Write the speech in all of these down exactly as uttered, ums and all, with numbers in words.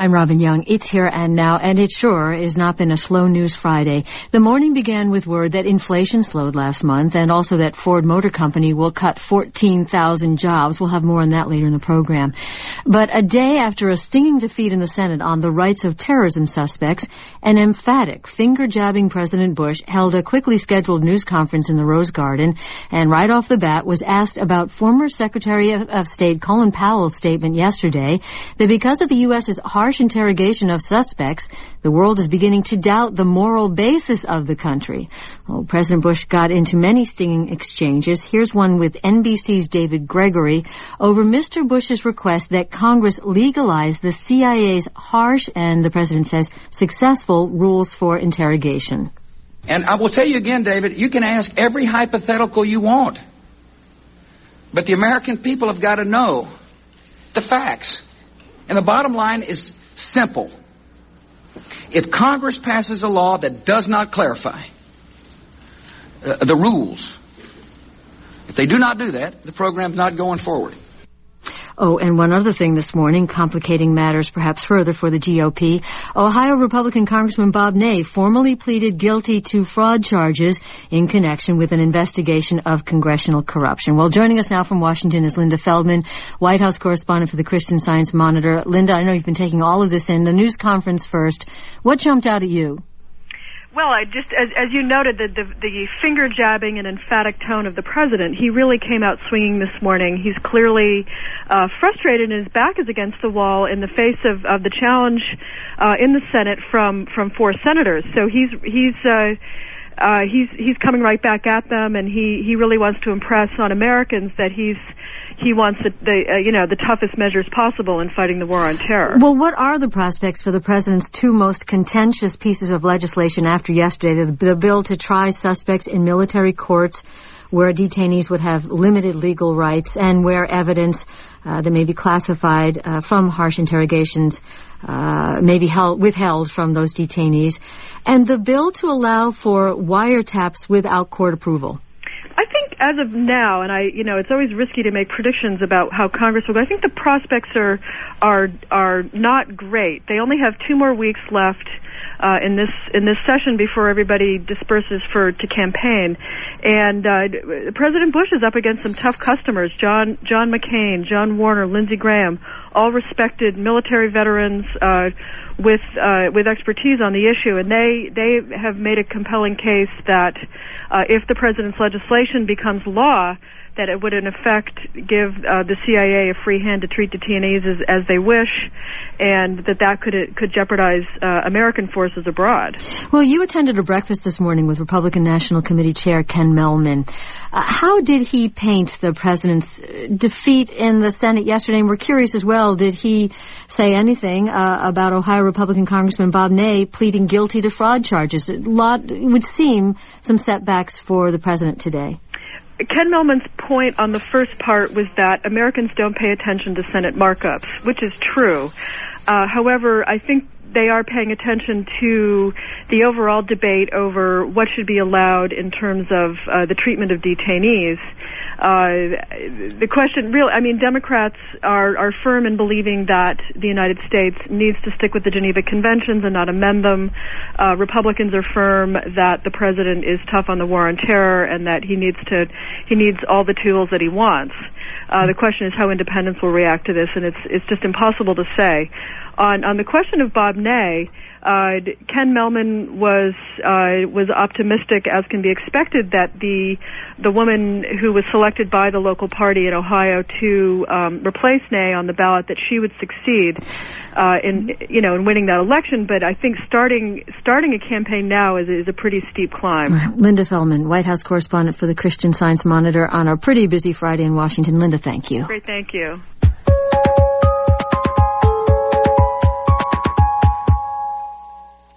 I'm Robin Young. It's here and now, and it sure has not been a slow news Friday. The morning began with word that inflation slowed last month, and also that Ford Motor Company will cut fourteen thousand jobs. We'll have more on that later in the program. But a day after a stinging defeat in the Senate on the rights of terrorism suspects, an emphatic, finger-jabbing President Bush held a quickly scheduled news conference in the Rose Garden, and right off the bat was asked about former Secretary of State Colin Powell's statement yesterday that because of the U S's harsh interrogation of suspects, the world is beginning to doubt the moral basis of the country. Well, President Bush got into many stinging exchanges. Here's one with N B C's David Gregory over Mister Bush's request that Congress legalize the C I A's harsh, and the president says, successful rules for interrogation. And I will tell you again, David, you can ask every hypothetical you want. But the American people have got to know the facts. And the bottom line is simple. If Congress passes a law that does not clarify uh, the rules, if they do not do that, the program's not going forward. Oh, and one other thing this morning, complicating matters perhaps further for the G O P. Ohio Republican Congressman Bob Ney formally pleaded guilty to fraud charges in connection with an investigation of congressional corruption. Well, joining us now from Washington is Linda Feldman, White House correspondent for the Christian Science Monitor. Linda, I know you've been taking all of this in. The news conference first. What jumped out at you? Well, I just, as, as you noted, the, the, the finger-jabbing and emphatic tone of the president, he really came out swinging this morning. He's clearly uh, frustrated, and his back is against the wall in the face of, of the challenge uh, in the Senate from, from four senators. So he's he's uh, uh, he's he's coming right back at them, and he, he really wants to impress on Americans that he's he wants the, the uh, you know the toughest measures possible in fighting the war on terror. Well, what are the prospects for the president's two most contentious pieces of legislation after yesterday? The, the bill to try suspects in military courts where detainees would have limited legal rights, and where evidence uh, that may be classified uh, from harsh interrogations uh, may be held, withheld from those detainees, and the bill to allow for wiretaps without court approval. I think as of now, and I, you know, it's always risky to make predictions about how Congress will go. I think the prospects are are are not great. They only have two more weeks left uh, in this in this session before everybody disperses for to campaign, and uh, President Bush is up against some tough customers: John John McCain, John Warner, Lindsey Graham, all respected military veterans uh, with uh, with expertise on the issue, and they they have made a compelling case that uh, if the president's legislation becomes law, that it would in effect give uh, the C I A a free hand to treat detainees as, as they wish, and that that could uh, could jeopardize uh, American forces abroad. Well, you attended a breakfast this morning with Republican National Committee Chair Ken Mehlman. Uh, how did he paint the president's defeat in the Senate yesterday? And we're curious as well, did he say anything uh, about Ohio Republican Congressman Bob Ney pleading guilty to fraud charges? A lot, it would seem, some setbacks for the president today. Ken Mehlman's point on the first part was that Americans don't pay attention to Senate markups, which is true. Uh, however, I think they are paying attention to the overall debate over what should be allowed in terms of uh, the treatment of detainees. Uh, the question, real, I mean, Democrats are, are firm in believing that the United States needs to stick with the Geneva Conventions and not amend them. Uh, Republicans are firm that the president is tough on the war on terror and that he needs to, he needs all the tools that he wants. Uh, the question is how independents will react to this, and it's it's just impossible to say. On on the question of Bob Ney, uh, Ken Mehlman was uh, was optimistic, as can be expected, that the the woman who was selected by the local party in Ohio to um, replace Ney on the ballot, that she would succeed uh, in you know in winning that election. But I think starting starting a campaign now is is a pretty steep climb. Right. Linda Feldman, White House correspondent for the Christian Science Monitor, on a pretty busy Friday in Washington. Linda, thank you. Great, thank you.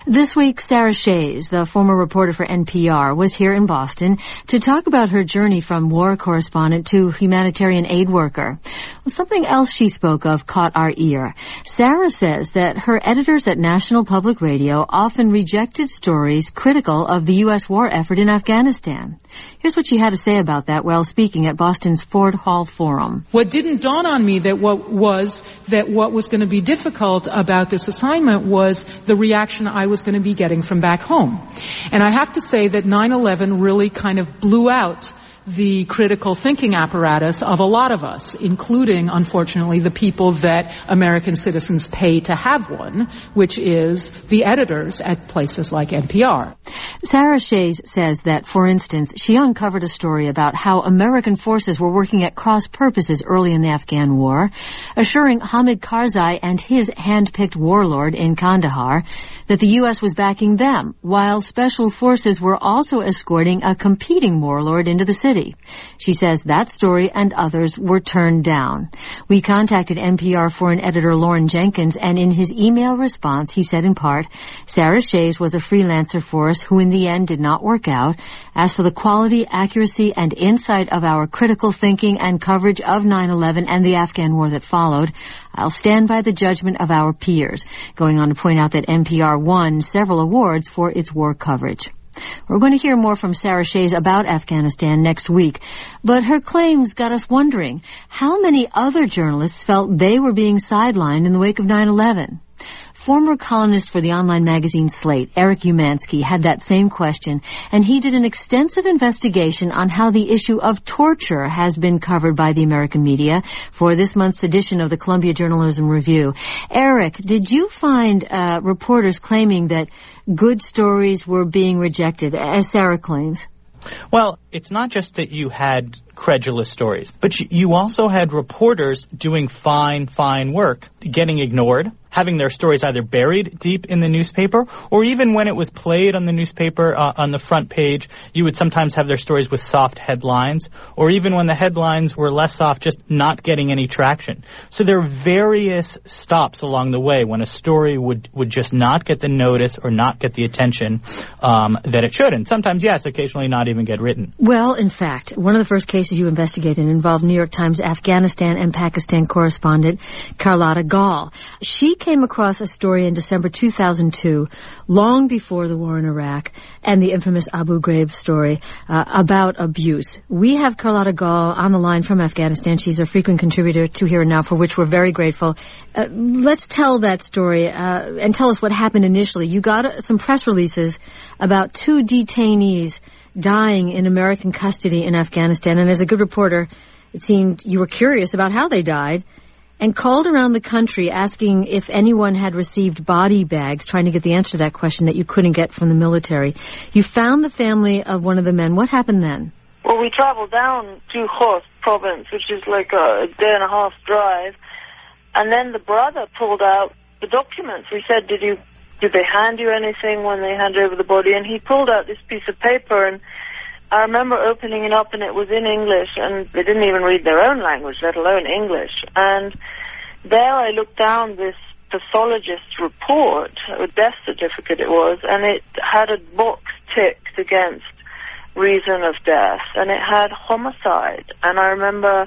This week, Sarah Shays, the former reporter for N P R, was here in Boston to talk about her journey from war correspondent to humanitarian aid worker. Well, something else she spoke of caught our ear. Sarah says that her editors at National Public Radio often rejected stories critical of the U S war effort in Afghanistan. Here's what she had to say about that while speaking at Boston's Ford Hall Forum. What didn't dawn on me that what was that what was going to be difficult about this assignment was the reaction I was going to be getting from back home. And I have to say that nine eleven really kind of blew out the critical thinking apparatus of a lot of us, including, unfortunately, the people that American citizens pay to have one, which is the editors at places like N P R. Sarah Shays says that, for instance, she uncovered a story about how American forces were working at cross purposes early in the Afghan war, assuring Hamid Karzai and his hand-picked warlord in Kandahar that the U S was backing them, while special forces were also escorting a competing warlord into the city. She says that story and others were turned down. We contacted N P R foreign editor Lauren Jenkins, and in his email response, he said in part, Sarah Shays was a freelancer for us who in the end did not work out. As for the quality, accuracy, and insight of our critical thinking and coverage of nine eleven and the Afghan war that followed, I'll stand by the judgment of our peers, going on to point out that N P R won several awards for its war coverage. We're going to hear more from Sarah Shays about Afghanistan next week, but her claims got us wondering how many other journalists felt they were being sidelined in the wake of nine eleven. Former columnist for the online magazine Slate, Eric Umansky, had that same question, and he did an extensive investigation on how the issue of torture has been covered by the American media for this month's edition of the Columbia Journalism Review. Eric, did you find uh, reporters claiming that good stories were being rejected, as Sarah claims? Well, it's not just that you had credulous stories, but you also had reporters doing fine, fine work, getting ignored, having their stories either buried deep in the newspaper, or even when it was played on the newspaper uh, on the front page, you would sometimes have their stories with soft headlines, or even when the headlines were less soft, just not getting any traction. So there are various stops along the way when a story would, would just not get the notice or not get the attention um, that it should. And sometimes, yes, occasionally not even get written. Well, in fact, one of the first cases you investigated involved New York Times Afghanistan and Pakistan correspondent Carlotta Gall. She came across a story in December two thousand two, long before the war in Iraq and the infamous Abu Ghraib story, uh, about abuse. We have Carlotta Gall on the line from Afghanistan. She's a frequent contributor to Here and Now, for which we're very grateful. Uh, let's tell that story uh, and tell us what happened initially. You got uh, some press releases about two detainees dying in American custody in Afghanistan, and as a good reporter, it seemed you were curious about how they died, and called around the country asking if anyone had received body bags, trying to get the answer to that question that you couldn't get from the military. You found the family of one of the men. What happened then? Well, we traveled down to Khost province, which is like a day and a half drive, and then the brother pulled out the documents. We said, did you, did they hand you anything when they handed over the body? And he pulled out this piece of paper, and I remember opening it up, and it was in English, and they didn't even read their own language, let alone English. And there I looked down this pathologist's report, a death certificate it was, and it had a box ticked against reason of death, and it had homicide. And I remember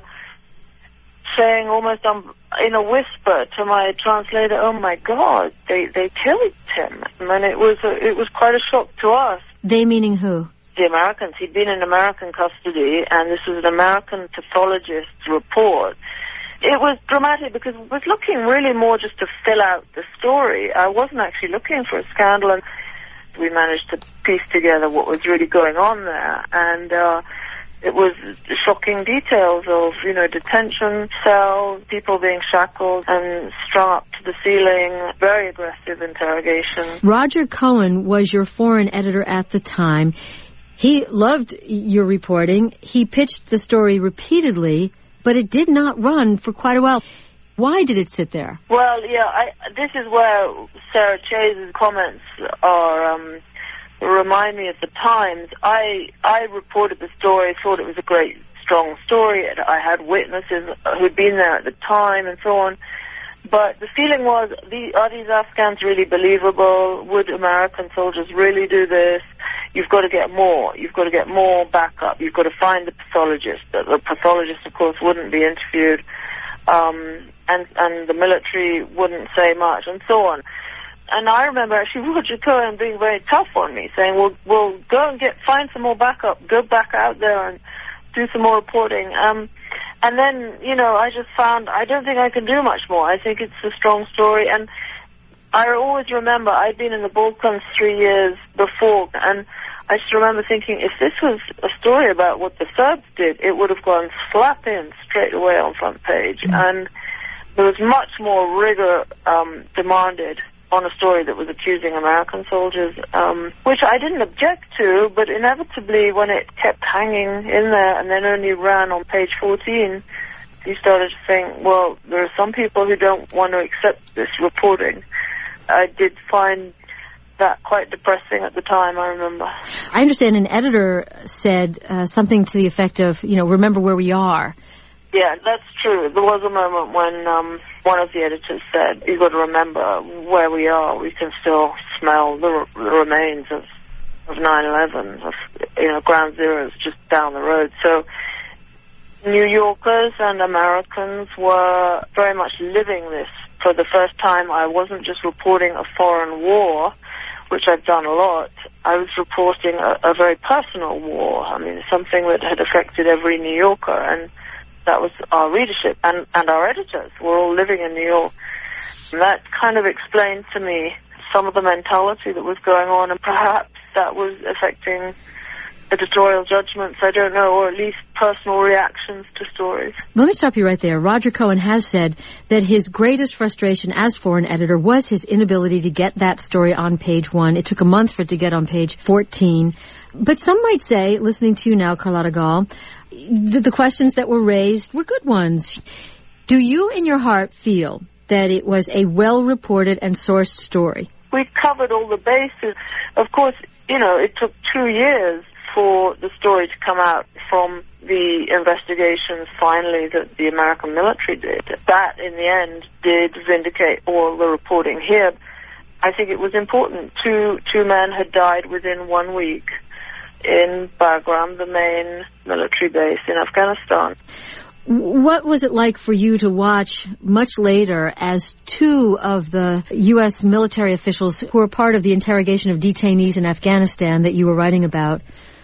saying almost um, in a whisper to my translator, oh my God, they, they killed him. And it was, a, it was quite a shock to us. They meaning who? The Americans. He'd been in American custody, and this was an American pathologist's report. It was dramatic because it was looking really more just to fill out the story. I wasn't actually looking for a scandal, and we managed to piece together what was really going on there. And uh, it was shocking details of, you know, detention cells, people being shackled and strung up to the ceiling, very aggressive interrogation. Roger Cohen was your foreign editor at the time. He loved your reporting. He pitched the story repeatedly, but it did not run for quite a while. Why did it sit there? Well, yeah, I, this is where Sarah Shays' comments are, um, remind me of the Times. I, I reported the story, thought it was a great, strong story. I had witnesses who'd been there at the time and so on. But the feeling was, the, are these Afghans really believable? Would American soldiers really do this? You've got to get more. You've got to get more backup. You've got to find the pathologist. The, the pathologist, of course, wouldn't be interviewed. Um, and, and the military wouldn't say much, and so on. And I remember actually Roger Cohen being very tough on me, saying, well, we'll go and get, find some more backup, go back out there and do some more reporting. Um, and then, you know, I just found, I don't think I can do much more. I think it's a strong story. And I always remember, I'd been in the Balkans three years before, and I just remember thinking, if this was a story about what the Serbs did, it would have gone slap in straight away on front page. Mm. And there was much more rigor um, demanded on a story that was accusing American soldiers, um, which I didn't object to, but inevitably when it kept hanging in there and then only ran on page fourteen, you started to think, well, there are some people who don't want to accept this reporting. I did find that quite depressing at the time, I remember. I understand an editor said uh, something to the effect of, you know, remember where we are. Yeah, that's true. There was a moment when um, one of the editors said, you've got to remember where we are. We can still smell the, r- the remains of, of nine eleven, of, you know, ground zeros just down the road. So New Yorkers and Americans were very much living this. For the first time, I wasn't just reporting a foreign war, which I've done a lot. I was reporting a, a very personal war. I mean, something that had affected every New Yorker, and that was our readership, and, and our editors were all living in New York. And that kind of explained to me some of the mentality that was going on, and perhaps that was affecting editorial judgments, I don't know, or at least personal reactions to stories. Let me stop you right there. Roger Cohen has said that his greatest frustration as foreign editor was his inability to get that story on page one. It took a month for it to get on page fourteen. But some might say, listening to you now, Carlotta Gall, the, the questions that were raised were good ones. Do you in your heart feel that it was a well-reported and sourced story? We covered all the bases. Of course, you know, it took two years for the story to come out from the investigations, finally, that the American military did. That, in the end, did vindicate all the reporting here. I think it was important. Two, two men had died within one week in Bagram, the main military base in Afghanistan. What was it like for you to watch much later as two of the U S military officials who were part of the interrogation of detainees in Afghanistan that you were writing about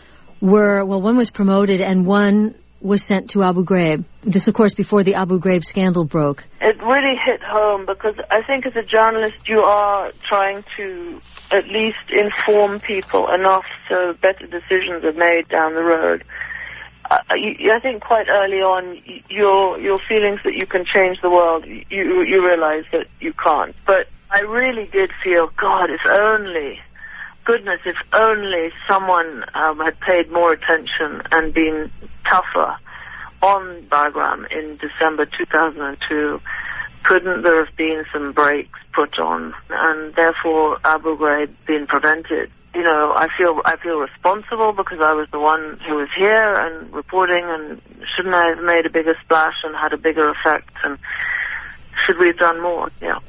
were, well, one was promoted and one was sent to Abu Ghraib? This, of course, before the Abu Ghraib scandal broke. It really hit home because I think as a journalist you are trying to at least inform people enough so better decisions are made down the road. Uh, you, I think quite early on, your your feelings that you can change the world, you you realize that you can't. But I really did feel, God, if only, goodness, if only someone um, had paid more attention and been tougher on Bagram in December two thousand two. Couldn't there have been some brakes put on, and therefore Abu Ghraib been prevented? You know, I feel I feel responsible because I was the one who was here and reporting, and shouldn't I have made a bigger splash and had a bigger effect, and should we have done more? Yeah.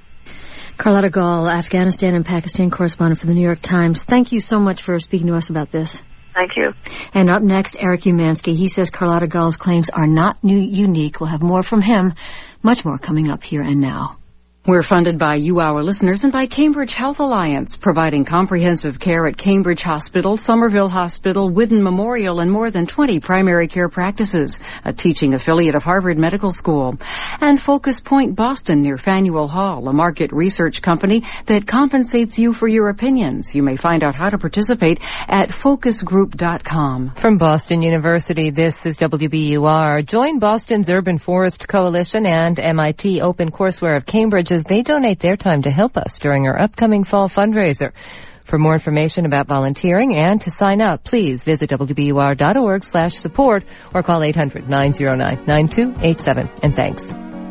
Carlotta Gall, Afghanistan and Pakistan correspondent for the New York Times. Thank you so much for speaking to us about this. Thank you. And up next, Eric Umansky. He says Carlotta Gall's claims are not new, unique. We'll have more from him. Much more coming up here and now. We're funded by you, our listeners, and by Cambridge Health Alliance, providing comprehensive care at Cambridge Hospital, Somerville Hospital, Whidden Memorial, and more than twenty primary care practices, a teaching affiliate of Harvard Medical School. And Focus Point Boston near Faneuil Hall, a market research company that compensates you for your opinions. You may find out how to participate at focus group dot com. From Boston University, this is W B U R. Join Boston's Urban Forest Coalition and M I T OpenCourseWare of Cambridge as they donate their time to help us during our upcoming fall fundraiser. For more information about volunteering and to sign up, please visit W B U R dot org slash support or call eight hundred, nine oh nine, nine two eight seven. And thanks.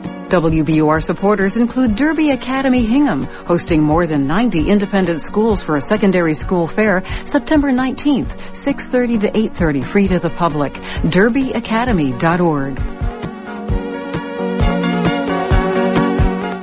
W B U R supporters include Derby Academy Hingham, hosting more than ninety independent schools for a secondary school fair September nineteenth, six thirty to eight thirty, free to the public. derby academy dot org.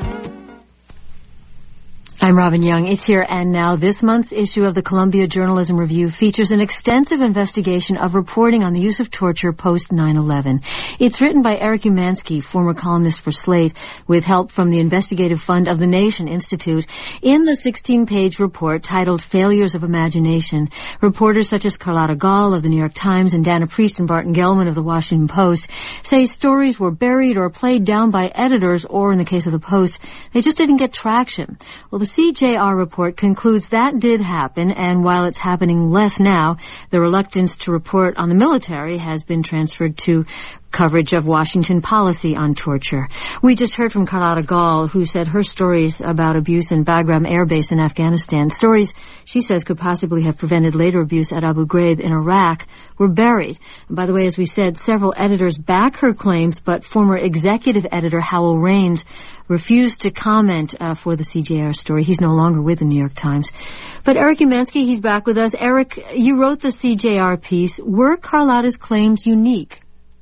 I'm Robin Young. It's Here and Now. This month's issue of the Columbia Journalism Review features an extensive investigation of reporting on the use of torture post nine eleven. It's written by Eric Umansky, former columnist for Slate, with help from the Investigative Fund of the Nation Institute. In the sixteen-page report titled Failures of Imagination, reporters such as Carlotta Gall of the New York Times and Dana Priest and Barton Gellman of the Washington Post say stories were buried or played down by editors, or in the case of the Post, they just didn't get traction. Well, the C J R report concludes that did happen, and while it's happening less now, the reluctance to report on the military has been transferred to coverage of Washington policy on torture. We just heard from Carlotta Gall, who said her stories about abuse in Bagram Air Base in Afghanistan, stories she says could possibly have prevented later abuse at Abu Ghraib in Iraq, were buried. And by the way, as we said, several editors back her claims, but former executive editor Howell Raines refused to comment uh, for the C J R story. He's no longer with the New York Times. But Eric Umansky, he's back with us. Eric, you wrote the C J R piece. Were Carlotta's claims unique?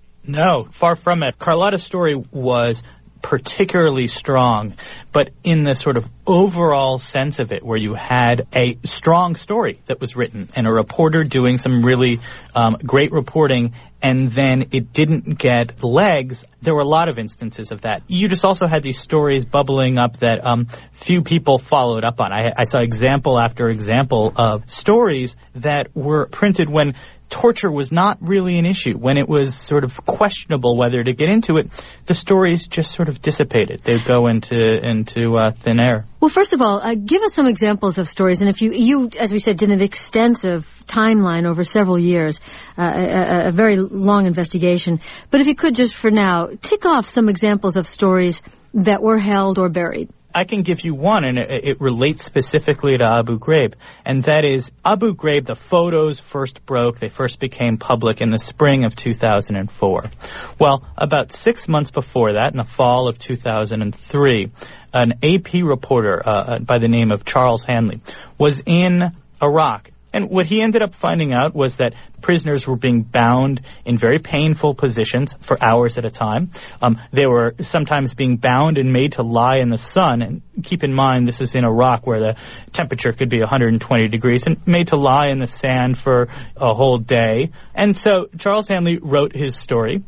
No, far from it. Carlotta's story was particularly strong, but in the sort of overall sense of it, where you had a strong story that was written and a reporter doing some really um, great reporting, and then it didn't get legs. There were a lot of instances of that. You just also had these stories bubbling up that um, few people followed up on. I, I saw example after example of stories that were printed when torture was not really an issue, when it was sort of questionable whether to get into it. The stories just sort of dissipated. They'd go into into uh, thin air. Well, first of all, uh, give us some examples of stories. And if you, you, as we said, did an extensive timeline over several years, uh, a, a very long investigation. But if you could just for now, tick off some examples of stories that were held or buried. I can give you one, and it, it relates specifically to Abu Ghraib, and that is Abu Ghraib. The photos first broke. They first became public in the spring of two thousand four. Well, about six months before that, in the fall of two thousand three, an A P reporter uh, by the name of Charles Hanley was in Iraq. And what he ended up finding out was that prisoners were being bound in very painful positions for hours at a time. Um, they were sometimes being bound and made to lie in the sun. And keep in mind, this is in Iraq where the temperature could be one hundred twenty degrees, and made to lie in the sand for a whole day. And so Charles Hanley wrote his story,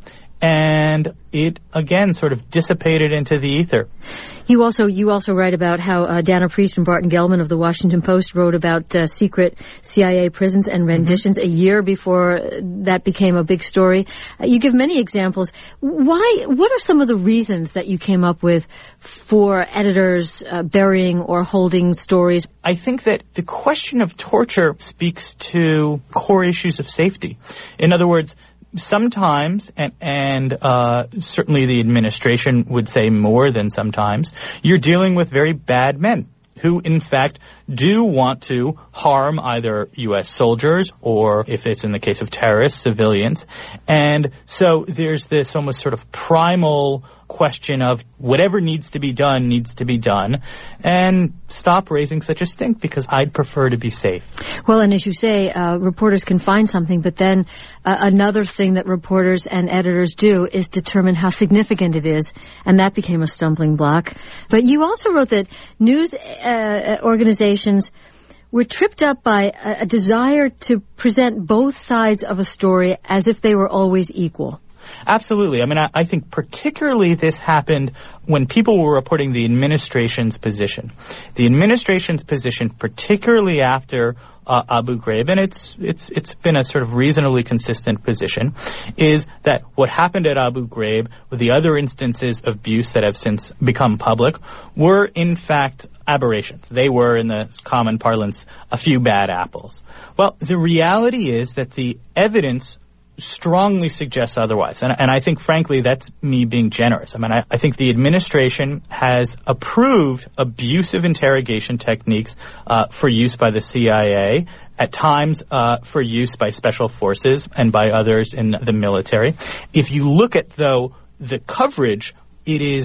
and it, again, sort of dissipated into the ether. You also you also write about how uh, Dana Priest and Barton Gellman of the Washington Post wrote about uh, secret C I A prisons and renditions mm-hmm. a year before that became a big story. Uh, you give many examples. Why? What are some of the reasons that you came up with for editors uh, burying or holding stories? I think that the question of torture speaks to core issues of safety. In other words, sometimes, and, and uh, certainly the administration would say more than sometimes, you're dealing with very bad men who, in fact, do want to harm either U S soldiers or, if it's in the case of terrorists, civilians. And so there's this almost sort of primal question of whatever needs to be done needs to be done, and stop raising such a stink, because I'd prefer to be safe. Well, and as you say, uh, reporters can find something, but then uh, another thing that reporters and editors do is determine how significant it is, and that became a stumbling block. But you also wrote that news uh, organizations were tripped up by a, a desire to present both sides of a story as if they were always equal. Absolutely. I mean, I, I think particularly this happened when people were reporting the administration's position. The administration's position, particularly after uh, Abu Ghraib, and it's it's it's been a sort of reasonably consistent position, is that what happened at Abu Ghraib, with the other instances of abuse that have since become public, were in fact aberrations. They were, in the common parlance, a few bad apples. Well, the reality is that the evidence strongly suggests otherwise. And, and I think, frankly, that's me being generous. I mean, I, I think the administration has approved abusive interrogation techniques uh, for use by the C I A, at times uh, for use by special forces and by others in the military. If you look at, though, the coverage, it is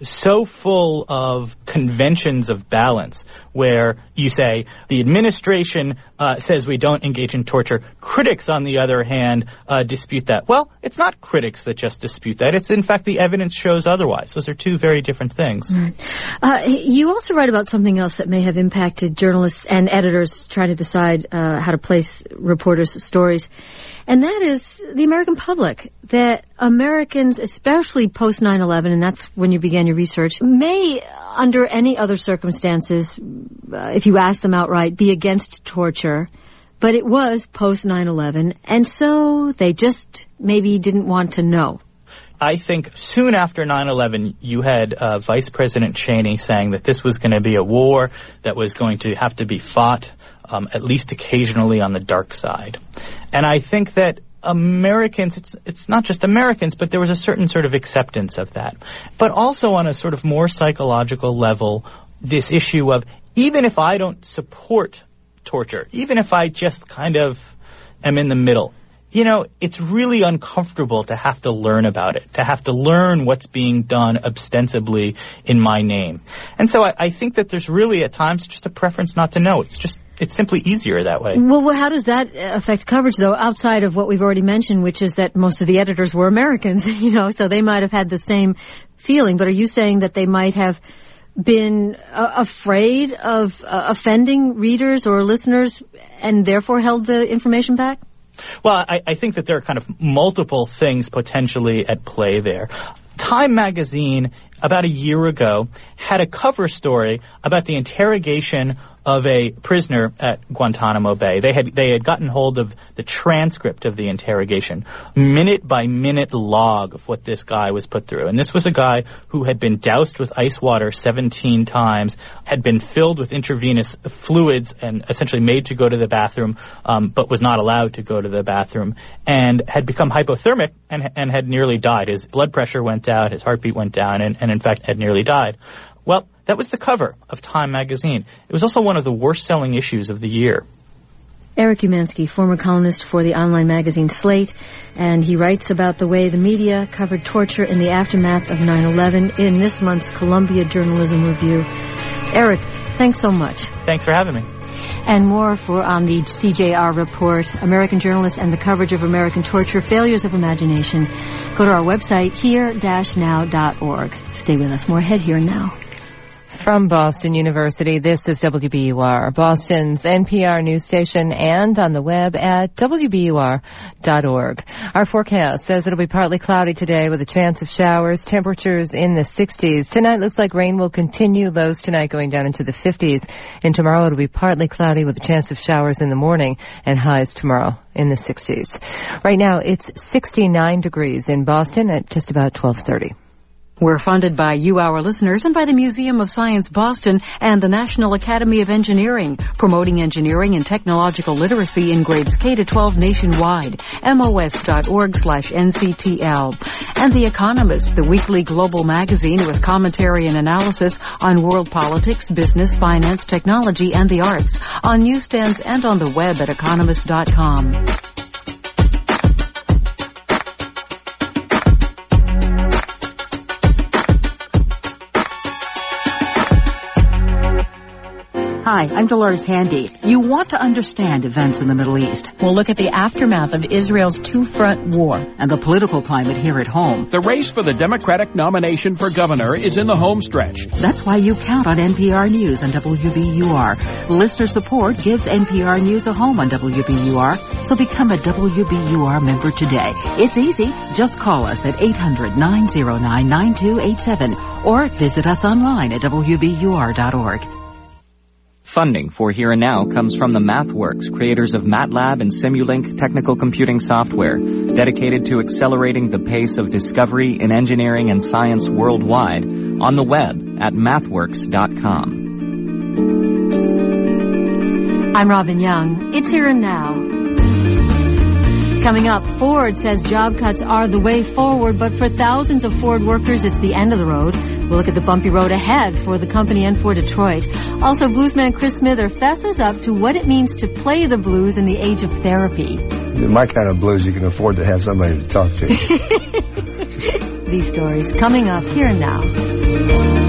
so full of conventions of balance, where you say the administration uh, says we don't engage in torture. Critics, on the other hand, uh, dispute that. Well, it's not critics that just dispute that. It's, in fact, the evidence shows otherwise. Those are two very different things. Right. Uh, you also write about something else that may have impacted journalists and editors trying to decide uh, how to place reporters' stories. And that is the American public, that Americans, especially post nine eleven, and that's when you began your research, may, under any other circumstances, uh, if you ask them outright, be against torture. But it was post nine eleven, and so they just maybe didn't want to know. I think soon after nine eleven, you had uh, Vice President Cheney saying that this was going to be a war that was going to have to be fought, um, at least occasionally, on the dark side. And I think that Americans, it's it's not just Americans, but there was a certain sort of acceptance of that. But also on a sort of more psychological level, this issue of, even if I don't support torture, even if I just kind of am in the middle, you know, it's really uncomfortable to have to learn about it, to have to learn what's being done ostensibly in my name. And so I, I think that there's really at times just a preference not to know. It's just, it's simply easier that way. Well, well, how does that affect coverage, though, outside of what we've already mentioned, which is that most of the editors were Americans, you know, so they might have had the same feeling. But are you saying that they might have been uh, afraid of uh, offending readers or listeners and therefore held the information back? Well, I, I think that there are kind of multiple things potentially at play there. Time magazine, about a year ago, had a cover story about the interrogation of a prisoner at Guantanamo Bay. They had they had gotten hold of the transcript of the interrogation, minute by minute log of what this guy was put through. And this was a guy who had been doused with ice water seventeen times, had been filled with intravenous fluids and essentially made to go to the bathroom, um, but was not allowed to go to the bathroom, and had become hypothermic and, and had nearly died. His blood pressure went down, his heartbeat went down, and, and in fact had nearly died. Well, that was the cover of Time magazine. It was also one of the worst-selling issues of the year. Eric Umansky, former columnist for the online magazine Slate, and he writes about the way the media covered torture in the aftermath of nine eleven in this month's Columbia Journalism Review. Eric, thanks so much. Thanks for having me. And more for on the C J R report, American Journalists and the Coverage of American Torture, Failures of Imagination. Go to our website, here dash now dot org. Stay with us. More ahead here now. From Boston University, this is W B U R, Boston's N P R news station, and on the web at W B U R dot org. Our forecast says it'll be partly cloudy today with a chance of showers, temperatures in the sixties. Tonight looks like rain will continue, lows tonight going down into the fifties. And tomorrow it'll be partly cloudy with a chance of showers in the morning and highs tomorrow in the sixties. Right now it's sixty-nine degrees in Boston at just about twelve thirty. We're funded by you, our listeners, and by the Museum of Science Boston and the National Academy of Engineering, promoting engineering and technological literacy in grades K to twelve nationwide. M O S dot org slash N C T L. And The Economist, the weekly global magazine with commentary and analysis on world politics, business, finance, technology, and the arts, on newsstands and on the web at economist dot com. Hi, I'm Dolores Handy. You want to understand events in the Middle East. We'll look at the aftermath of Israel's two-front war. And the political climate here at home. The race for the Democratic nomination for governor is in the home stretch. That's why you count on N P R News and W B U R. Listener support gives N P R News a home on W B U R, so become a W B U R member today. It's easy. Just call us at eight hundred, nine oh nine, nine two eight seven or visit us online at W B U R dot org. Funding for Here and Now comes from the MathWorks, creators of MATLAB and Simulink technical computing software, dedicated to accelerating the pace of discovery in engineering and science worldwide, on the web at mathworks dot com. I'm Robin Young. It's Here and Now. Coming up, Ford says job cuts are the way forward, but for thousands of Ford workers, it's the end of the road. We'll look at the bumpy road ahead for the company and for Detroit. Also, bluesman Chris Smither fesses up to what it means to play the blues in the age of therapy. My kind of blues, you can afford to have somebody to talk to. these stories coming up here and now.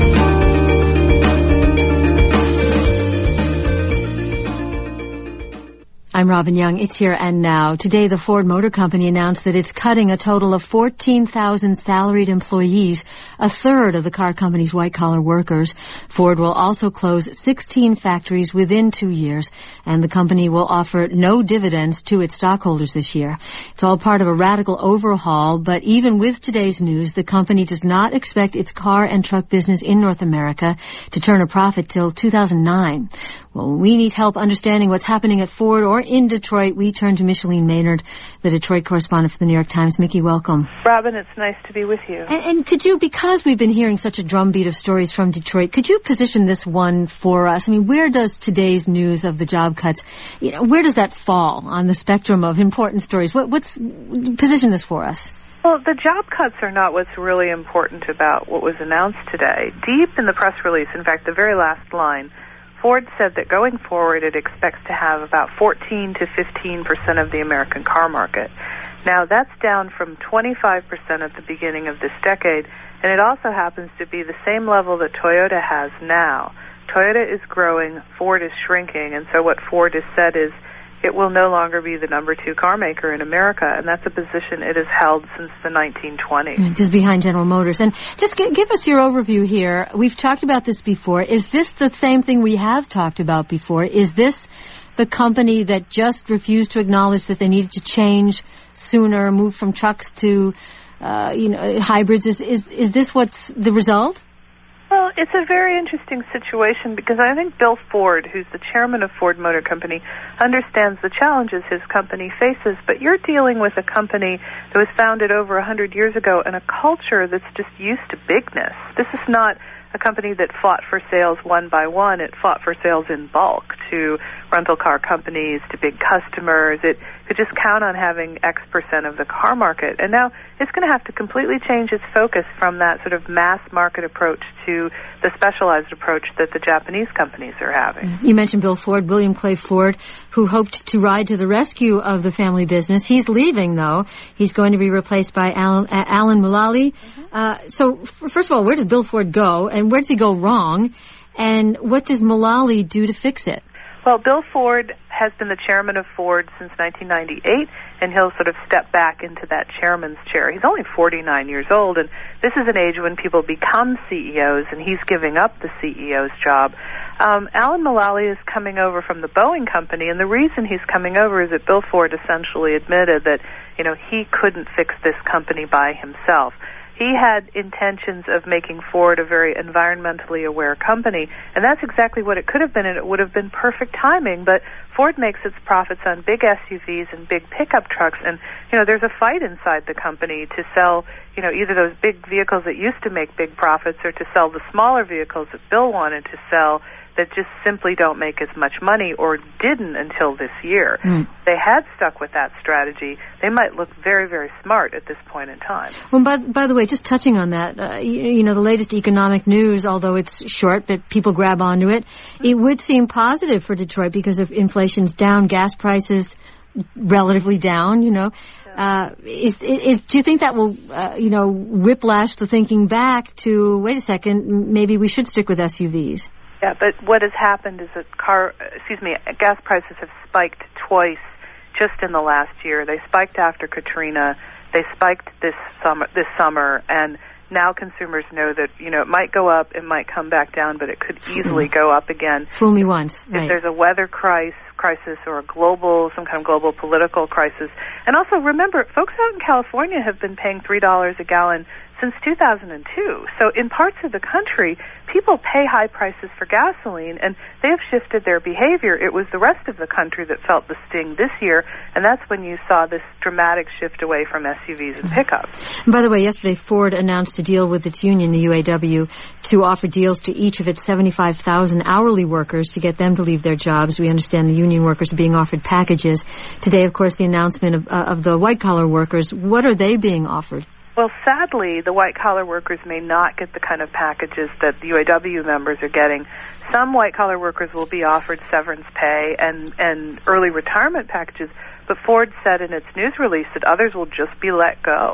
I'm Robin Young. It's Here and Now. Today, the Ford Motor Company announced that it's cutting a total of fourteen thousand salaried employees, a third of the car company's white-collar workers. Ford will also close sixteen factories within two years, and the company will offer no dividends to its stockholders this year. It's all part of a radical overhaul, but even with today's news, the company does not expect its car and truck business in North America to turn a profit till two thousand nine. Well, we need help understanding what's happening at Ford or in Detroit. We turn to Micheline Maynard, the Detroit correspondent for the New York Times. Mickey, welcome. Robin, it's nice to be with you. And, and could you, because we've been hearing such a drumbeat of stories from Detroit, could you position this one for us? I mean, where does today's news of the job cuts, you know, where does that fall on the spectrum of important stories? What, what's, position this for us. Well, the job cuts are not what's really important about what was announced today. Deep in the press release, in fact, the very last line, Ford said that going forward it expects to have about fourteen to fifteen percent of the American car market. Now, that's down from twenty-five percent at the beginning of this decade, and it also happens to be the same level that Toyota has now. Toyota is growing, Ford is shrinking, and so what Ford has said is it will no longer be the number two car maker in America, and that's a position it has held since the nineteen twenties. Just behind General Motors. And just g- give us your overview here. We've talked about this before. Is this the same thing we have talked about before? Is this the company that just refused to acknowledge that they needed to change sooner, move from trucks to uh, you know, hybrids? Is, is, is this what's the result? Well, it's a very interesting situation because I think Bill Ford, who's the chairman of Ford Motor Company, understands the challenges his company faces, but you're dealing with a company that was founded over one hundred years ago and a culture that's just used to bigness. This is not a company that fought for sales one by one. It fought for sales in bulk to rental car companies, to big customers. It could just count on having X percent of the car market. And now it's going to have to completely change its focus from that sort of mass market approach to the specialized approach that the Japanese companies are having. You mentioned Bill Ford, William Clay Ford, who hoped to ride to the rescue of the family business. He's leaving, though. He's going to be replaced by Alan, uh, Alan Mulally. Mm-hmm. Uh, so, f- first of all, where does Bill Ford go, and where does he go wrong, and what does Mulally do to fix it? Well, Bill Ford has been the chairman of Ford since nineteen ninety-eight, and he'll sort of step back into that chairman's chair. He's only forty-nine years old, and this is an age when people become C E Os, and he's giving up the C E O's job. Um, Alan Mulally is coming over from the Boeing company, and the reason he's coming over is that Bill Ford essentially admitted that, you know, he couldn't fix this company by himself. He had intentions of making Ford a very environmentally aware company, and that's exactly what it could have been, and it would have been perfect timing. But Ford makes its profits on big S U Vs and big pickup trucks, and, you know, there's a fight inside the company to sell, you know, either those big vehicles that used to make big profits or to sell the smaller vehicles that Bill wanted to sell that just simply don't make as much money, or didn't until this year. Mm. They had stuck with that strategy. They might look very, very smart at this point in time. Well, by, by the way, just touching on that, uh, you, you know, the latest economic news, although it's short, but people grab onto it, mm-hmm. it would seem positive for Detroit because if inflation's down, gas prices relatively down, you know. Uh, is, is, do you think that will, uh, you know, whiplash the thinking back to, wait a second, maybe we should stick with S U Vs? Yeah, but what has happened is that car, excuse me, gas prices have spiked twice just in the last year. They spiked after Katrina. They spiked this summer, this summer, and now consumers know that, you know, it might go up, it might come back down, but it could easily go up again. Fool me once. If right. there's a weather crisis, crisis or a global, some kind of global political crisis. And also remember, folks out in California have been paying three dollars a gallon since two thousand two. So in parts of the country, people pay high prices for gasoline, and they have shifted their behavior. It was the rest of the country that felt the sting this year, and that's when you saw this dramatic shift away from S U Vs and pickups. And by the way, yesterday Ford announced a deal with its union, the U A W, to offer deals to each of its seventy-five thousand hourly workers to get them to leave their jobs. We understand the union workers are being offered packages. Today, of course, the announcement of, uh, of the white-collar workers. What are they being offered? Well, sadly, the white-collar workers may not get the kind of packages that the U A W members are getting. Some white-collar workers will be offered severance pay and, and early retirement packages, but Ford said in its news release that others will just be let go.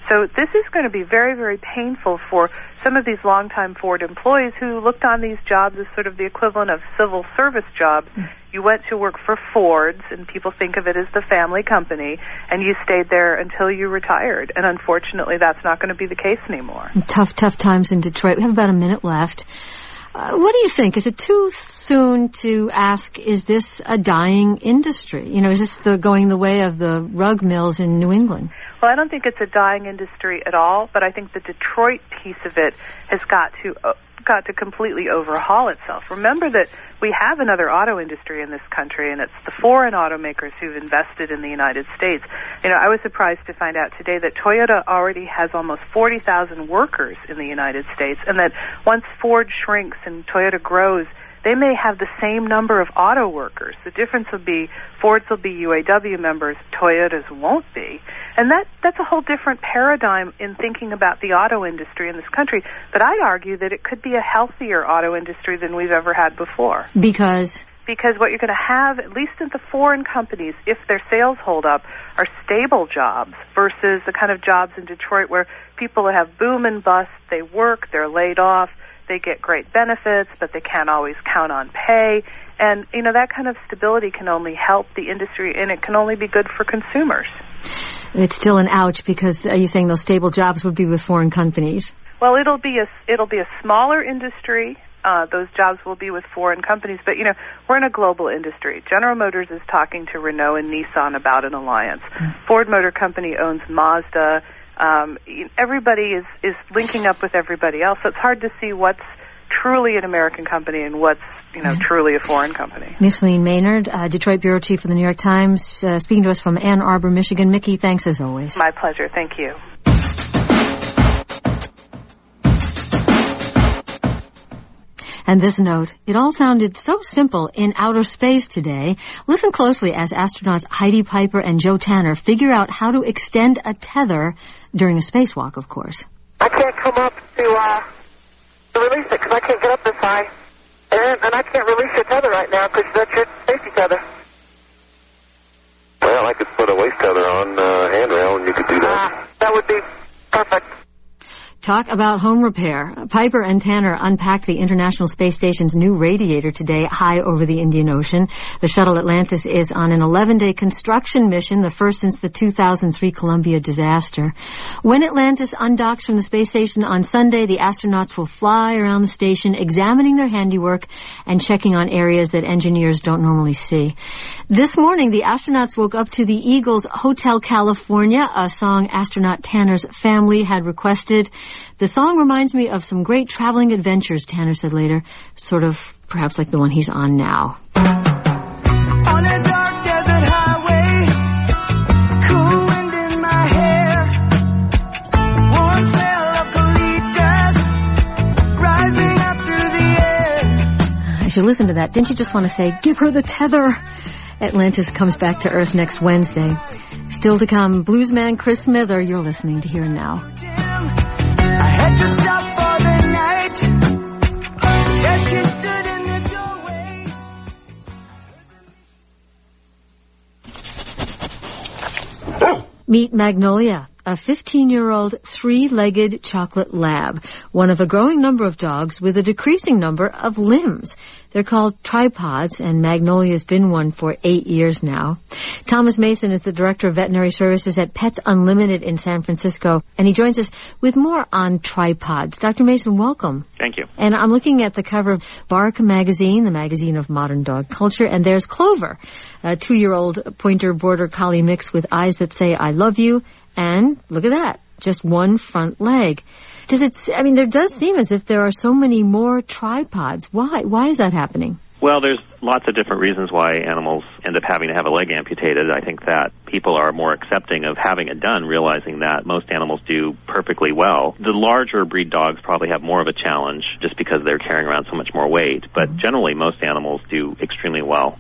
So this is going to be very, very painful for some of these longtime Ford employees who looked on these jobs as sort of the equivalent of civil service jobs. Mm. You went to work for Ford's, and people think of it as the family company, and you stayed there until you retired. And unfortunately, that's not going to be the case anymore. Tough, tough times in Detroit. We have about a minute left. Uh, what do you think? Is it too soon to ask, is this a dying industry? You know, is this the, going the way of the rug mills in New England? Well, I don't think it's a dying industry at all, but I think the Detroit piece of it has got to uh, got to completely overhaul itself. Remember that we have another auto industry in this country, and it's the foreign automakers who've invested in the United States. You know, I was surprised to find out today that Toyota already has almost forty thousand workers in the United States, and that once Ford shrinks and Toyota grows, they may have the same number of auto workers. The difference will be Fords will be U A W members, Toyotas won't be. And that that's a whole different paradigm in thinking about the auto industry in this country. But I'd argue that it could be a healthier auto industry than we've ever had before. Because? Because what you're going to have, at least in the foreign companies, if their sales hold up, are stable jobs versus the kind of jobs in Detroit where people have boom and bust, they work, they're laid off, they get great benefits, but they can't always count on pay. And, you know, that kind of stability can only help the industry, and it can only be good for consumers. It's still an ouch, because are you saying those stable jobs would be with foreign companies? Well, it'll be a, it'll be a smaller industry. Uh, those jobs will be with foreign companies. But, you know, we're in a global industry. General Motors is talking to Renault and Nissan about an alliance. Mm. Ford Motor Company owns Mazda. Um, everybody is, is linking up with everybody else. So it's hard to see what's truly an American company and what's, you know, mm. truly a foreign company. Micheline Maynard, uh, Detroit Bureau Chief for the New York Times, uh, speaking to us from Ann Arbor, Michigan. Mickey, thanks as always. My pleasure. Thank you. And this note, it all sounded so simple in outer space today. Listen closely as astronauts Heidi Piper and Joe Tanner figure out how to extend a tether during a spacewalk, of course. I can't come up to, uh, to release it because I can't get up this high. And, and I can't release your tether right now because that's your safety tether. Well, I could put a waist tether on uh, handrail and you could do that. Uh, that would be perfect. Talk about home repair. Piper and Tanner unpacked the International Space Station's new radiator today high over the Indian Ocean. The shuttle Atlantis is on an eleven-day construction mission, the first since the two thousand three Columbia disaster. When Atlantis undocks from the space station on Sunday, the astronauts will fly around the station, examining their handiwork and checking on areas that engineers don't normally see. This morning, the astronauts woke up to the Eagles' Hotel California, a song astronaut Tanner's family had requested. The song reminds me of some great traveling adventures, Tanner said later, sort of perhaps like the one he's on now. On a dark desert highway, cool wind in my hair, warm smell of colitas rising up through the air. I should listen to that. Didn't you just want to say, give her the tether? Atlantis comes back to Earth next Wednesday. Still to come, bluesman Chris Smither, you're listening to Here and Now. I had to stop for the night. There she stood in the doorway. Meet Magnolia, a fifteen-year-old three-legged chocolate lab, one of a growing number of dogs with a decreasing number of limbs. They're called tripods, and Magnolia's been one for eight years now. Thomas Mason is the Director of Veterinary Services at Pets Unlimited in San Francisco, and he joins us with more on tripods. Doctor Mason, welcome. Thank you. And I'm looking at the cover of Bark Magazine, the magazine of modern dog culture, and there's Clover, a two-year-old pointer border collie mix with eyes that say, I love you, and look at that, just one front leg. Does it, I mean, there does seem as if there are so many more tripods. Why? Why is that happening? Well, there's lots of different reasons why animals end up having to have a leg amputated. I think that people are more accepting of having it done, realizing that most animals do perfectly well. The larger breed dogs probably have more of a challenge just because they're carrying around so much more weight, but generally most animals do extremely well.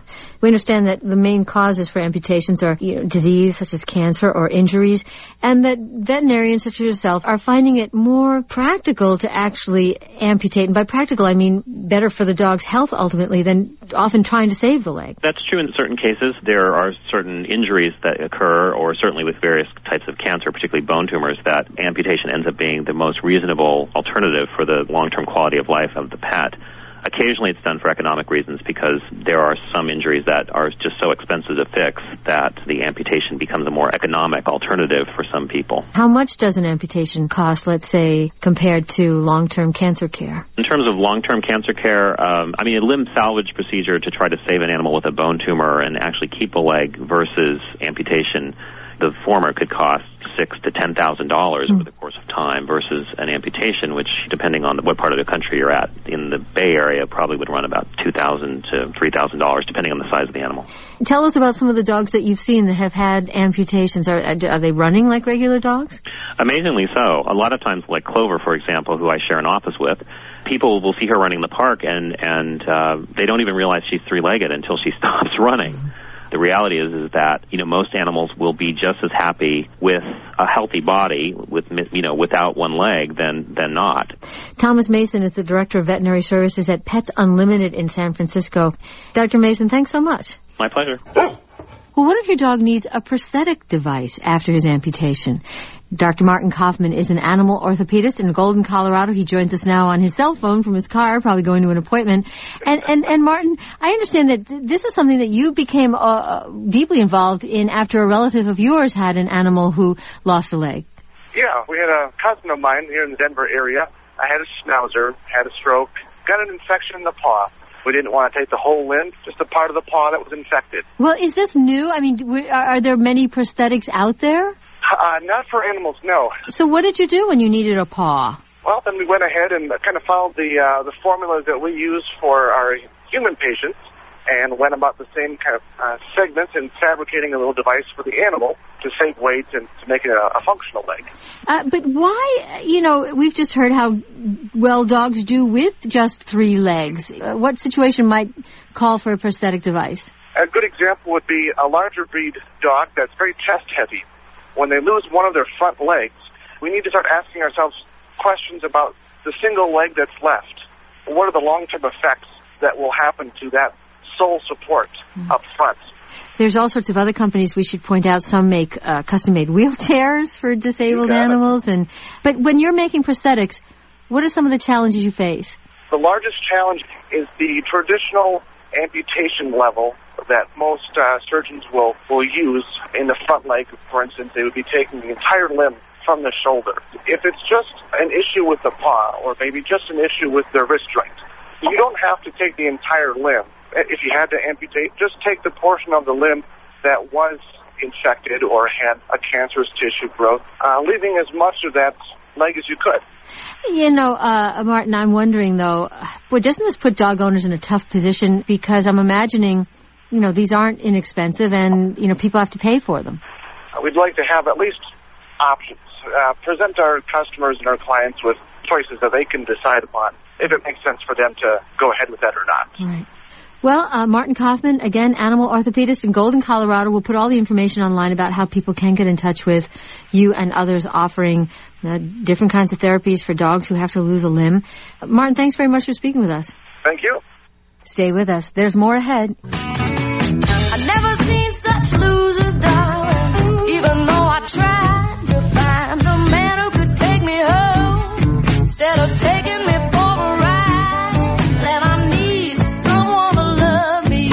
We understand that the main causes for amputations are, you know, disease such as cancer or injuries, and that veterinarians such as yourself are finding it more practical to actually amputate. And by practical, I mean better for the dog's health ultimately than often trying to save the leg. That's true in certain cases. There are certain injuries that occur, or certainly with various types of cancer, particularly bone tumors, that amputation ends up being the most reasonable alternative for the long-term quality of life of the pet. Occasionally it's done for economic reasons because there are some injuries that are just so expensive to fix that the amputation becomes a more economic alternative for some people. How much does an amputation cost, let's say, compared to long-term cancer care? In terms of long-term cancer care, um, I mean, a limb salvage procedure to try to save an animal with a bone tumor and actually keep a leg versus amputation, the former could cost six to ten thousand dollars over the course of time versus an amputation, which, depending on what part of the country you're at, in the Bay Area, probably would run about two thousand to three thousand dollars, depending on the size of the animal. Tell us about some of the dogs that you've seen that have had amputations. Are, are they running like regular dogs? Amazingly so. A lot of times, like Clover, for example, who I share an office with, people will see her running in the park, and and uh, they don't even realize she's three-legged until she stops running. The reality is, is that, you know, most animals will be just as happy with a healthy body, with, you know, without one leg than, than not. Thomas Mason is the Director of Veterinary Services at Pets Unlimited in San Francisco. Doctor Mason, thanks so much. My pleasure. Well, what if your dog needs a prosthetic device after his amputation? Doctor Martin Kaufman is an animal orthopedist in Golden, Colorado. He joins us now on his cell phone from his car, probably going to an appointment. And, and, and Martin, I understand that th- this is something that you became uh, deeply involved in after a relative of yours had an animal who lost a leg. Yeah, we had a cousin of mine here in the Denver area. I had a schnauzer, had a stroke, got an infection in the paw. We didn't want to take the whole limb, just a part of the paw that was infected. Well, is this new? I mean, w- are there many prosthetics out there? Uh, not for animals, no. So what did you do when you needed a paw? Well, then we went ahead and kind of followed the uh, the formulas that we use for our human patients and went about the same kind of uh, segments and fabricating a little device for the animal to save weight and to make it a, a functional leg. Uh, but why, you know, we've just heard how well dogs do with just three legs. Uh, what situation might call for a prosthetic device? A good example would be a larger breed dog that's very chest heavy. When they lose one of their front legs, we need to start asking ourselves questions about the single leg that's left. What are the long-term effects that will happen to that sole support mm. up front? There's all sorts of other companies we should point out. Some make uh, custom-made wheelchairs for disabled animals. And but when you're making prosthetics, what are some of the challenges you face? The largest challenge is the traditional amputation level that most uh, surgeons will, will use in the front leg. For instance, they would be taking the entire limb from the shoulder. If it's just an issue with the paw or maybe just an issue with their wrist joint, you don't have to take the entire limb. If you had to amputate, just take the portion of the limb that was infected or had a cancerous tissue growth, uh, leaving as much of that leg as you could. You know, uh, Martin, I'm wondering, though, well, doesn't this put dog owners in a tough position? Because I'm imagining, you know, these aren't inexpensive and, you know, people have to pay for them. Uh, we'd like to have at least options. Uh, present our customers and our clients with choices that they can decide upon if it makes sense for them to go ahead with that or not. Right. Well, uh, Martin Kaufman, again, animal orthopedist in Golden, Colorado. We'll put all the information online about how people can get in touch with you and others offering uh, different kinds of therapies for dogs who have to lose a limb. Uh, Martin, thanks very much for speaking with us. Thank you. Stay with us. There's more ahead. I've never seen such losers, darling, even though I tried to find a man who could take me home instead of taking me for a ride. Then I need someone to love me.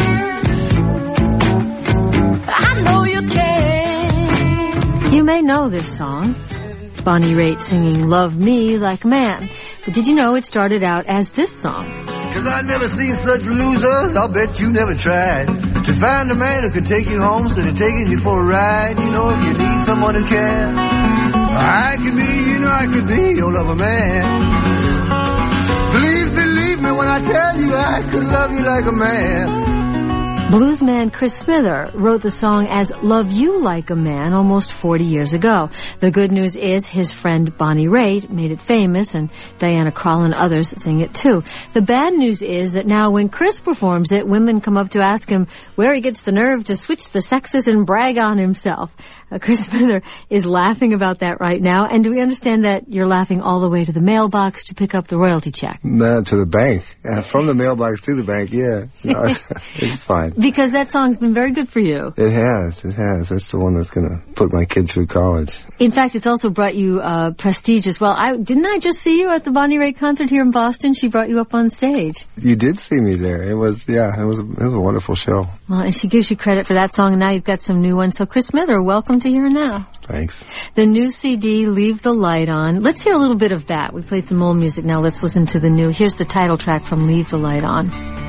I know you can. You may know this song. Bonnie Raitt singing Love Me Like a Man. But did you know it started out as this song? Cause I've never seen such losers, I'll bet you never tried to find a man who could take you home instead of taking you for a ride. You know, if you need someone who can, I could be, you know, I could be your lover man. Please believe me when I tell you I could love you like a man. Bluesman Chris Smither wrote the song as Love You Like a Man almost forty years ago. The good news is his friend Bonnie Raitt made it famous, and Diana Krall and others sing it too. The bad news is that now when Chris performs it, women come up to ask him where he gets the nerve to switch the sexes and brag on himself. Uh, Chris Smither is laughing about that right now, and do we understand that you're laughing all the way to the mailbox to pick up the royalty check? No, to the bank. Uh, from the mailbox to the bank, yeah. No, it's, it's fine. Because that song's been very good for you. It has, it has. That's the one that's going to put my kid through college. In fact, it's also brought you uh, prestige as well. I Didn't I just see you at the Bonnie Raitt concert here in Boston? She brought you up on stage. You did see me there. It was, yeah, it was, a, it was a wonderful show. Well, and she gives you credit for that song, and now you've got some new ones. So, Chris Smither, welcome to Here and Now. Thanks. The new C D, Leave the Light On. Let's hear a little bit of that. We played some old music. Now let's listen to the new. Here's the title track from Leave the Light On.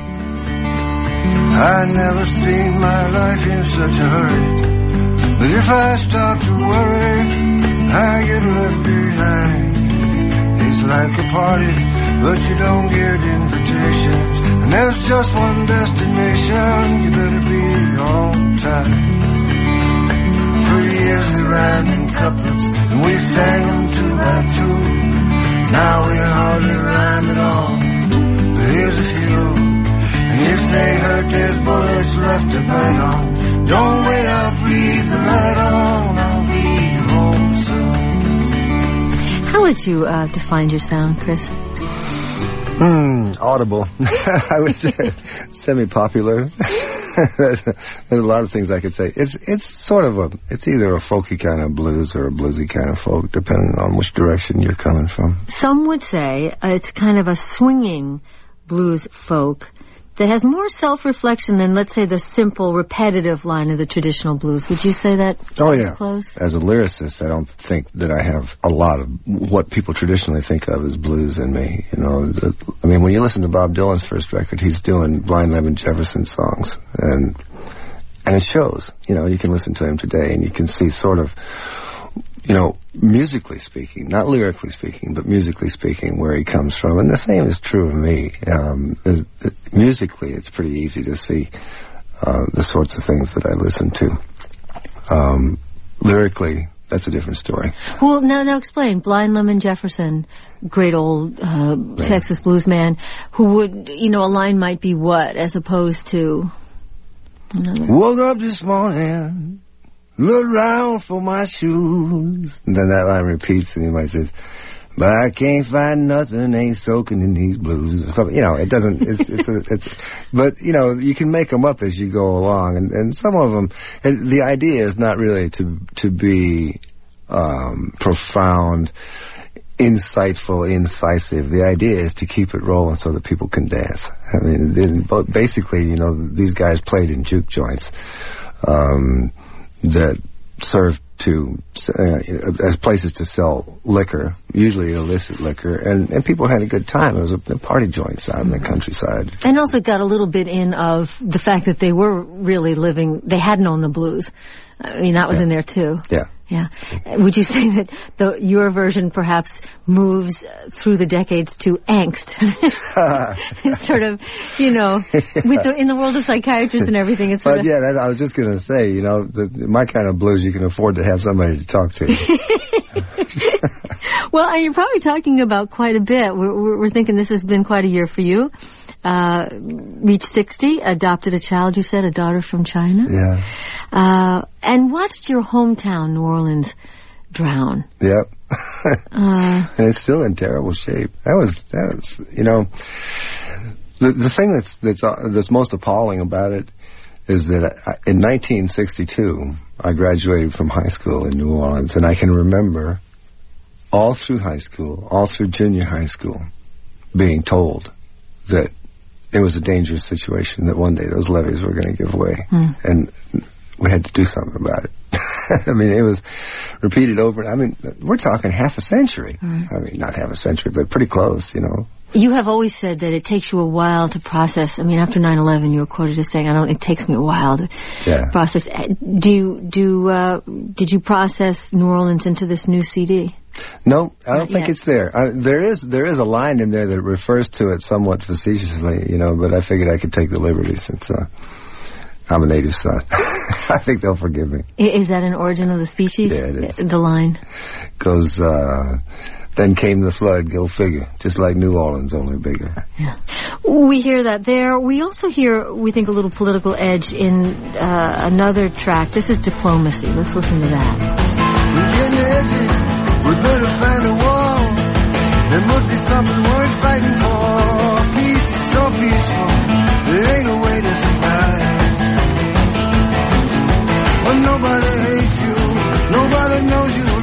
I never seen my life in such a hurry, but if I start to worry, I get left behind. It's like a party, but you don't get invitations, and there's just one destination. You better be on time. For years we rhymed in couplets, and we sang them two by two. Now we hardly rhyme at all, but here's a few. And if they hurt, there's bullets left to bite on. Don't wait up, leave the light on. I'll be home soon. How would you uh, define your sound, Chris? Hmm, audible. I would say semi-popular. there's, there's a lot of things I could say. It's it's sort of a, it's either a folky kind of blues or a bluesy kind of folk, depending on which direction you're coming from. Some would say uh, it's kind of a swinging blues folk that has more self-reflection than, let's say, the simple, repetitive line of the traditional blues. Would you say that oh, yeah. close? As a lyricist, I don't think that I have a lot of what people traditionally think of as blues in me. You know, the, I mean, when you listen to Bob Dylan's first record, he's doing Blind Lemon Jefferson songs, and and it shows. You know, you can listen to him today, and you can see sort of, you know, musically speaking, not lyrically speaking, but musically speaking, where he comes from. And the same is true of me. Um, it, it, musically, it's pretty easy to see uh, the sorts of things that I listen to. Um, lyrically, that's a different story. Well, now, now explain. Blind Lemon Jefferson, great old uh, yeah. Texas blues man, who would, you know, a line might be what, as opposed to another? Woke up this morning, look around for my shoes. And then that line repeats, and he might say, but I can't find nothing, ain't soaking in these blues. Or something. You know, it doesn't, it's, it's, a, it's, but, you know, you can make them up as you go along. And, and some of them, and the idea is not really to, to be, um, profound, insightful, incisive. The idea is to keep it rolling so that people can dance. I mean, basically, you know, these guys played in juke joints, um, that served to uh, as places to sell liquor, usually illicit liquor, and, and people had a good time. It was a, a party joints out in the countryside. And also got a little bit in of the fact that they were really living, they had known the blues. I mean, that was yeah. in there too. Yeah. Yeah. Would you say that the, your version perhaps moves through the decades to angst? It's sort of, you know, with the, in the world of psychiatrists and everything, it's sort but of... yeah, that, I was just going to say, you know, the, my kind of blues, you can afford to have somebody to talk to. Well, and you're probably talking about quite a bit. We're, we're, we're thinking this has been quite a year for you. Uh, reached sixty, adopted a child, you said, a daughter from China. Yeah. Uh, and watched your hometown, New Orleans, drown. Yep. uh, and it's still in terrible shape. That was, that was, you know, the, the thing that's, that's, uh, that's most appalling about it is that I, in nineteen sixty-two, I graduated from high school in New Orleans, and I can remember all through high school, all through junior high school, being told that it was a dangerous situation, that one day those levees were going to give way. Mm. And we had to do something about it. I mean, it was repeated over. I mean, we're talking half a century. Mm. I mean, not half a century, but pretty close, you know. You have always said that it takes you a while to process. I mean, after nine eleven, you were quoted as saying, "I don't. It takes me a while to yeah. process." Do you, do uh, did you process New Orleans into this new C D? No, I don't Not think yet. it's there. I, there is there is a line in there that refers to it somewhat facetiously, you know. But I figured I could take the liberty since uh, I'm a native son. I think they'll forgive me. Is that an origin of the species? Yeah, it is. The line goes, uh, then came the flood, go figure. Just like New Orleans, only bigger. Yeah. We hear that there. We also hear, we think, a little political edge in uh, another track. This is Diplomacy. Let's listen to that. We better find a wall. There must be something worth fighting for. Peace is so peaceful. There ain't a way to survive. But nobody hates you. Nobody knows you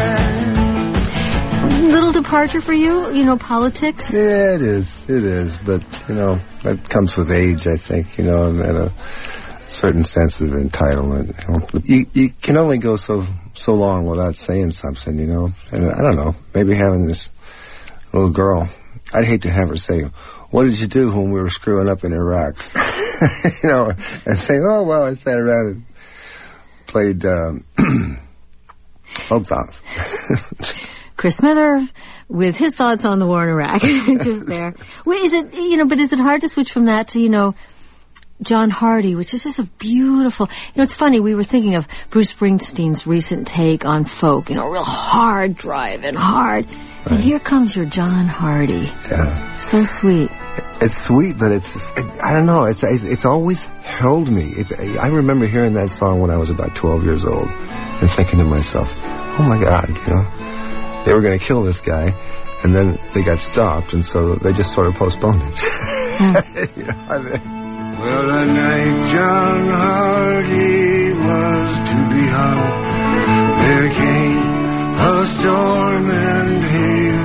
lie. Little departure for you, you know, politics? Yeah, it is. It is. But, you know, that comes with age, I think, you know, and, and a certain sense of entitlement. You know? You, you can only go so so long without saying something, you know. And I don't know, maybe having this little girl, I'd hate to have her say, what did you do when we were screwing up in Iraq? You know, and say, oh, well, I sat around and played um, folk songs. Chris Smither with his thoughts on the war in Iraq. Just there. Wait, is it, you know, but is it hard to switch from that to, you know, John Hardy, which is just a beautiful, you know, it's funny, we were thinking of Bruce Springsteen's recent take on folk, you know, real hard driving, hard. Right. And here comes your John Hardy. Yeah. So sweet. It's sweet, but it's, it, I don't know, it's, it's it's always held me. It's I remember hearing that song when I was about twelve years old and thinking to myself, oh my God, you know, they were going to kill this guy, and then they got stopped, and so they just sort of postponed it. Mm. You know, I mean, well, the night John Hardy was to be hung, there came a storm and hail,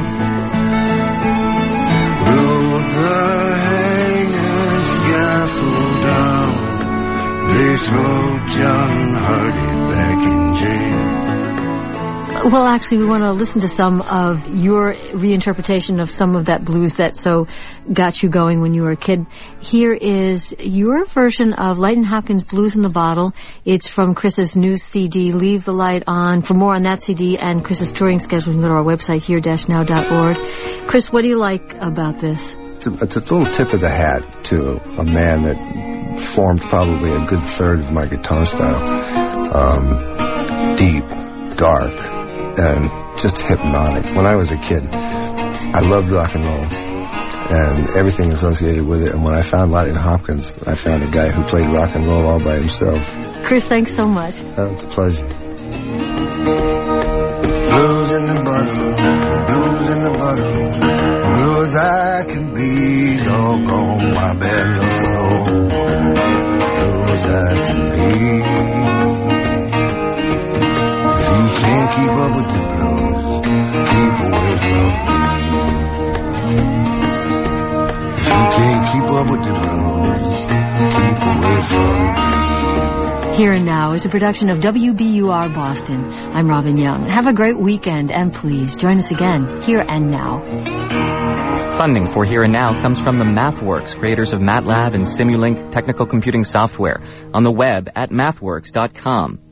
blew the hanging scaffold down, they threw John Hardy back in jail. Well, actually, we want to listen to some of your reinterpretation of some of that blues that so got you going when you were a kid. Here is your version of Lighton Hopkins' Blues in the Bottle. It's from Chris's new C D, Leave the Light On. For more on that C D and Chris's touring schedule, you can go to our website, here dash now dot org. Chris, what do you like about this? It's a, it's a little tip of the hat to a man that formed probably a good third of my guitar style. Um, deep, dark, and just hypnotic. When I was a kid, I loved rock and roll and everything associated with it. And when I found Lighton Hopkins, I found a guy who played rock and roll all by himself. Chris, thanks so much. Oh, it's a pleasure. Blues in the bottle, blues in the bottle, blue as I can be, doggone my bad little soul, blue as I can be. Can't keep up with the blues, keep away from me. You can't keep up with the blues, keep away from me. Here and Now is a production of W B U R Boston. I'm Robin Young. Have a great weekend, and please join us again, Here and Now. Funding for Here and Now comes from the MathWorks, creators of MATLAB and Simulink technical computing software, on the web at mathworks dot com.